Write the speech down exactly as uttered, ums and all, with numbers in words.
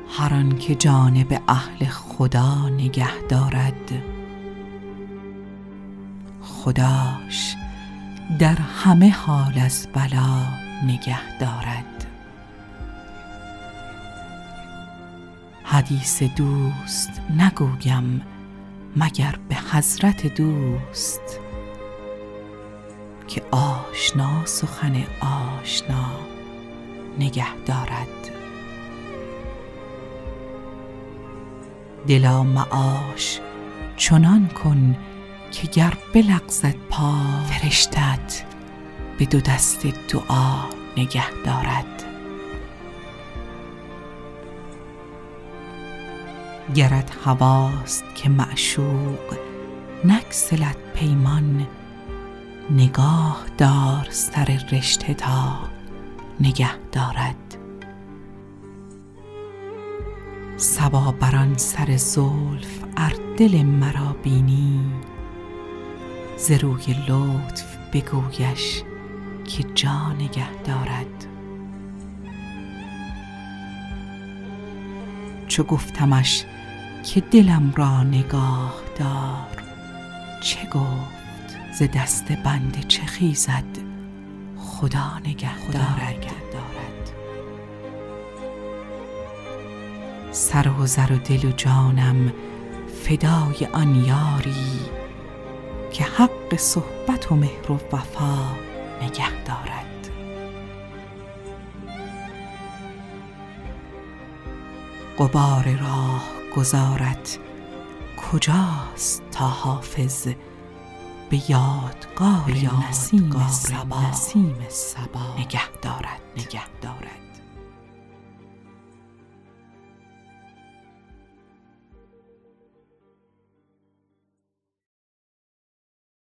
هر آن که جانب اهل خدا نگه دارد، خداش در همه حال از بلا نگه دارد. حدیث دوست نگویم مگر به حضرت دوست، که آشنا سخن آشنا نگه دارد. دلا معاش چنان کن که گر بلغزد پا، فرشتت به دو دست دعا نگه دارد. گرت هواست که معشوق نگسلد پیمان، نگاه دار سر رشته تا نگه دارد. صبا بر آن سر زلف ار دل مرا بینی، ز روی لطف بگویش که جا نگه دارد. چو گفتمش که دلم را نگاه دار، چه گفت ز دست بنده چه خیزد خدا نگه دارد. سر و زر و دل و جانم فدای آن یاری، که حق صحبت و مهر و وفا نگه دارد. غبار راه گذارت کجاست تا حافظ، به یادگار نسیم صبا نگه دارد.